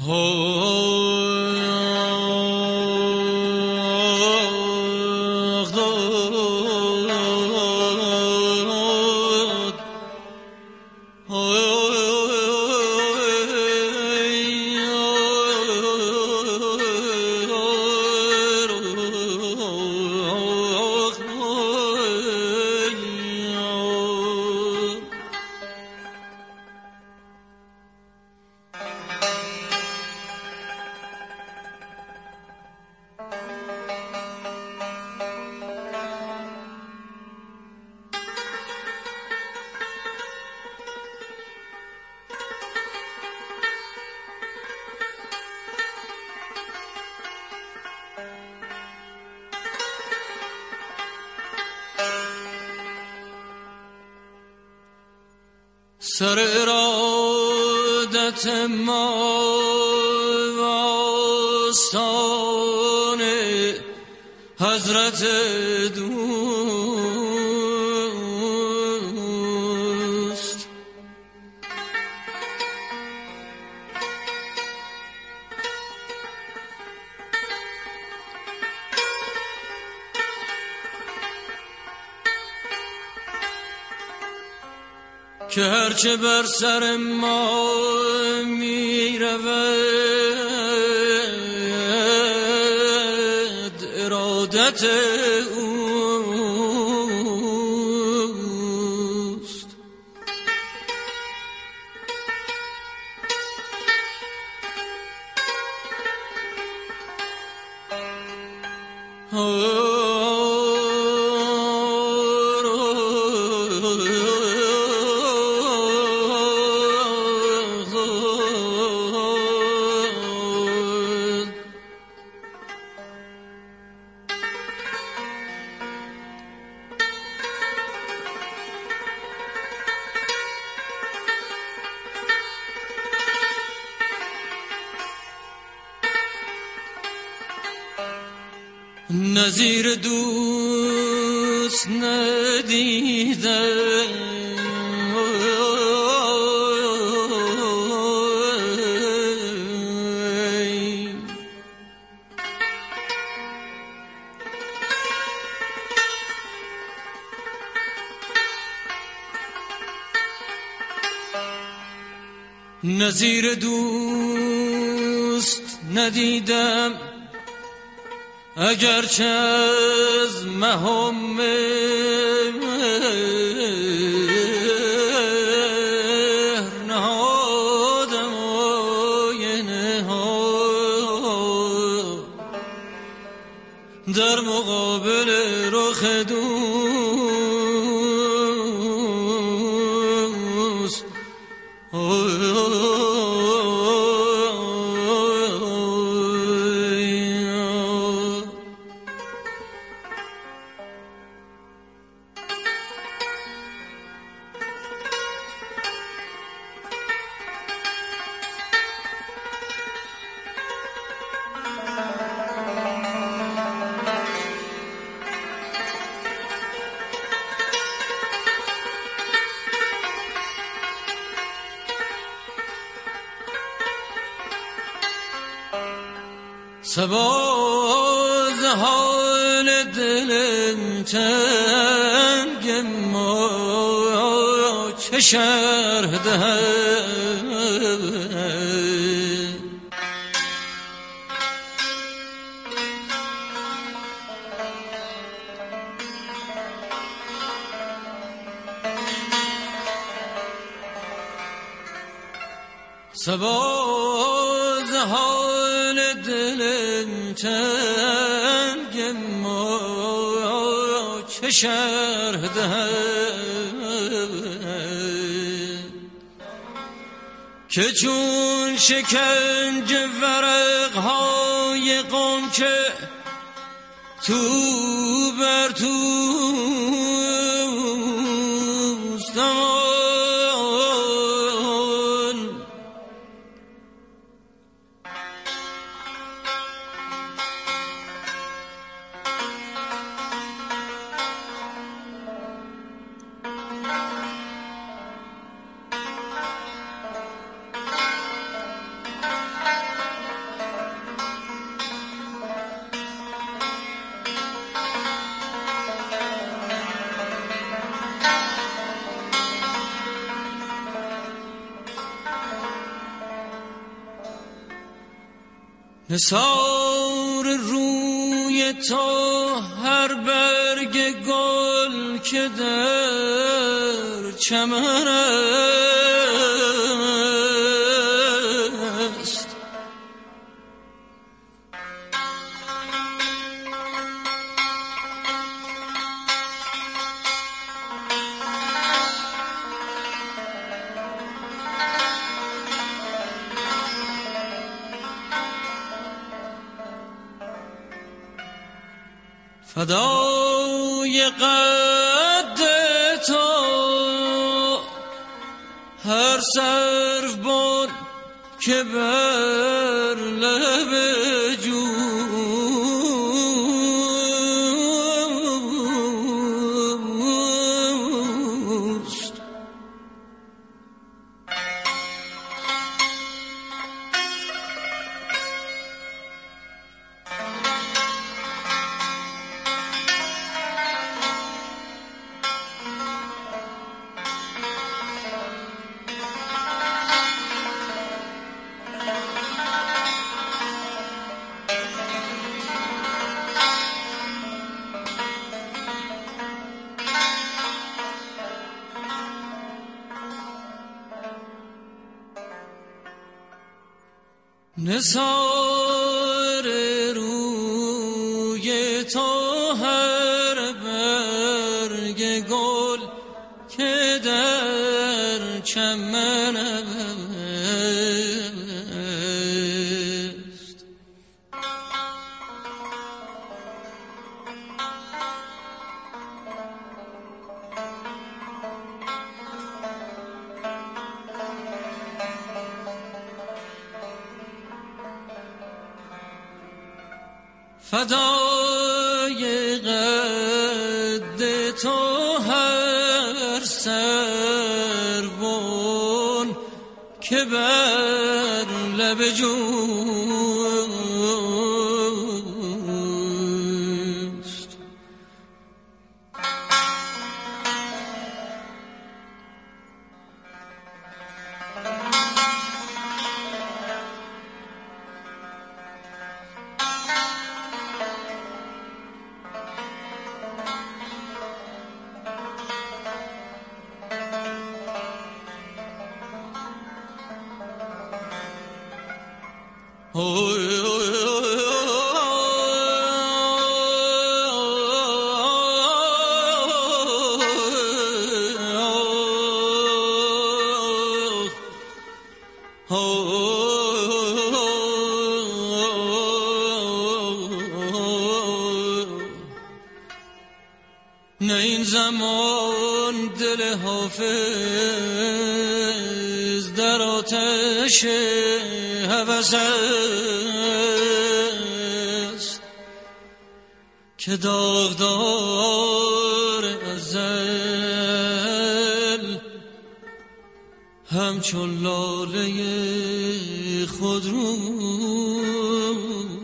سر ارادت ما آستان حضرت دوست، که هرچه بر سر ما می رود ارادت اوست. نظیر دوست ندیدم، نظیر دوست ندیدم، اگرچه از مهم مهر نهادم آینه ها در مقابل رخ دوست. سباز حال دلم تنگ ما چه شرح دهم، سباز حال دلم تنگ ما چه شرح دهم، که چون شکنج ورقهای غنچه تو بر توستم، نثار روی تو هر برگ گل که در چمن است، فدای قد تو هر سروبن که بر لب جوست. نثار روی تو هر برگ گل که در چمن است، فدای قد تو هر سروبن که بر لب جوست. نه این زمان دل حافظ در آتش هوس است که داغدار ازل همچون لاله خودرو